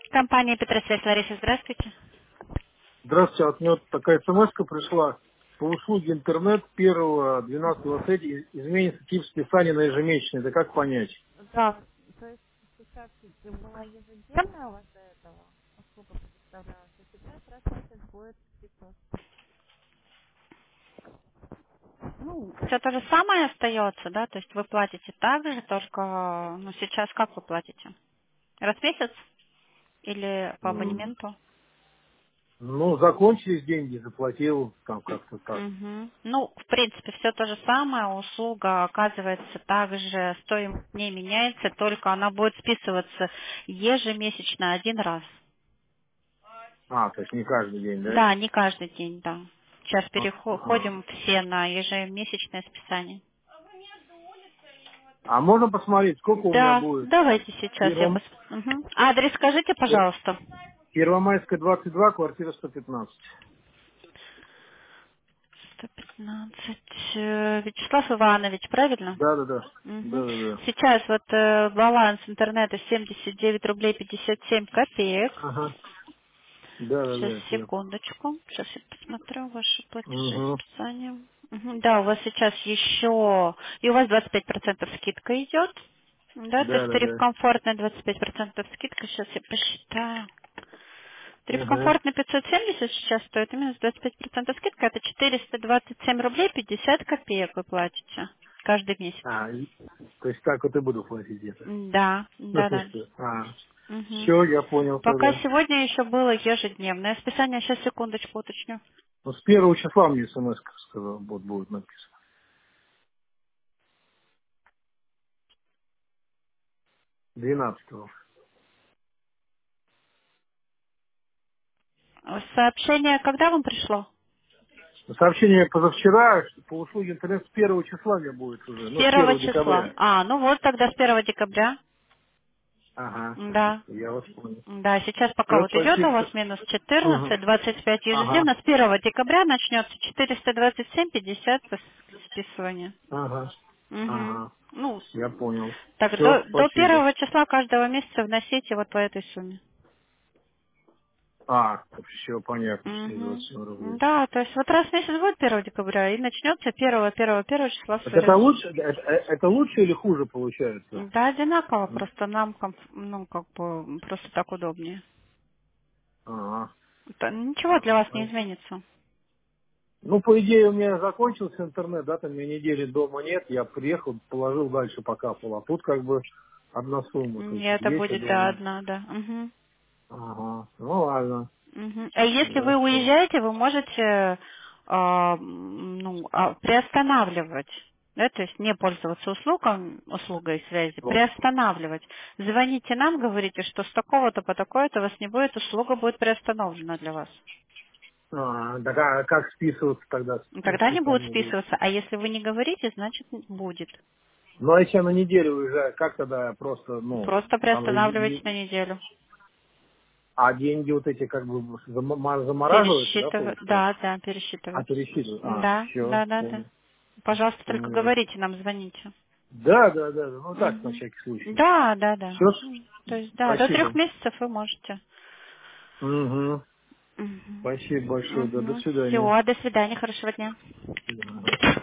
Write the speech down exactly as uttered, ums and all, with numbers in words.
Компания Петросвязь, Лариса, здравствуйте. Здравствуйте, от меня вот такая смс пришла. По услуге интернет первого двенадцатого двадцать изменится тип списания на ежемесячный. Это как понять? Да, то есть сейчас была ежедневная у вас до этого услуга предоставлялась, а сейчас раз в месяц будет список. Ну, все то же самое остается, да, то есть вы платите так же, только, ну, сейчас как вы платите? Раз в месяц или по М, абонементу? Ну, закончились деньги, заплатил, там как-то так. Мгм. Ну, в принципе, все то же самое, услуга оказывается также, стоимость не меняется, только она будет списываться ежемесячно один раз. А, то есть не каждый день, да? Да, не каждый день, да. Сейчас А, а. переходим все на ежемесячное списание. А можно посмотреть, сколько у меня Да, будет? давайте сейчас я Первом... посмотрю. Адрес скажите, пер- пожалуйста. Первомайская, двадцать два, квартира сто пятнадцать. сто пятнадцать. э, Вячеслав Иванович, правильно? Да, да, да. Мгм. Да, да, да. Сейчас вот э, баланс интернета семьдесят девять рублей пятьдесят семь копеек. Ага. Да, да, Сейчас, да. Я... секундочку. Сейчас я посмотрю ваши платежи, Угу. списания. Мгм. Да, у вас сейчас еще... И у вас двадцать пять процентов скидка идет. Да, то Да, есть да, тариф да. комфортный двадцать пять процентов скидка. Сейчас я посчитаю. Тариф Ага. комфортный пятьсот семьдесят сейчас стоит, и минус двадцать пять процентов скидка. Это четыреста двадцать семь рублей пятьдесят копеек вы платите каждый месяц. А, и- то есть так вот и буду платить где-то. Да, да, да. А, Мгм. все, я понял Пока тогда. сегодня еще было ежедневное списание. Сейчас, секундочку, уточню. Ну, с первого числа мне смс сказал, вот будет написано. Двенадцатого. Сообщение когда вам пришло? Сообщение позавчера, что по услуге интернет с первого числа мне будет уже, С ну, с первого первого числа. декабря. А, ну вот тогда с первого декабря. Ага, Да. я вас понял. Да, сейчас пока Все, вот идет у вас спасибо. минус Угу. четырнадцать, двадцать пять Ага, ежедневно. С первого декабря начнется четыреста двадцать семь пятьдесят списывание. ага, Угу. ага, Ну, я понял. так Все, до, до спасибо. первого числа каждого месяца вносите вот по этой сумме. А, все понятно, четыреста двадцать Угу. семь рублей. Да, то есть вот раз в месяц будет первого декабря и начнется первого, первого, первого числа Так все это время. лучше, это, это лучше или хуже получается? Да, одинаково, просто нам, комф- ну, как бы, просто так удобнее. Ага, Да, ничего для вас не ага. изменится. Ну, по идее, у меня закончился интернет, да, там у меня недели дома нет, я приехал, положил дальше покапал, а тут как бы одна сумма, то И есть это есть, я будет, да, думаю. одна, да. Угу. Ага, ну ладно, Мгм. А если вы хорошо. уезжаете, вы можете а, м, ну, а, приостанавливать. Да, то есть не пользоваться услугом, услугой связи, Ну, приостанавливать. Звоните нам, говорите, что с такого-то по такое-то вас не будет, услуга будет приостановлена для вас. а, так а как списываться тогда, И ну, тогда не будет списание будет? списываться, а если вы не говорите, значит будет. Ну, а если я на неделю уезжаю, как тогда я просто, ну, Просто там, же приостанавливайте не- на неделю. а деньги вот эти как бы зама- замораживаются, да, Пересчитывать, получается? да, да, А, пересчитывать. пересчитывают? А, Да, все, да, да, да. понял, Пожалуйста, только понял. говорите нам, звоните. Да, да, да, да, ну так, на Мгм. всякий случай. Да, да, да. Все, М, То есть, да, до трех спасибо. месяцев вы можете. Угу. Мгм. Спасибо большое, да, до Мгм. свидания. Все, до свидания, хорошего дня. Ага.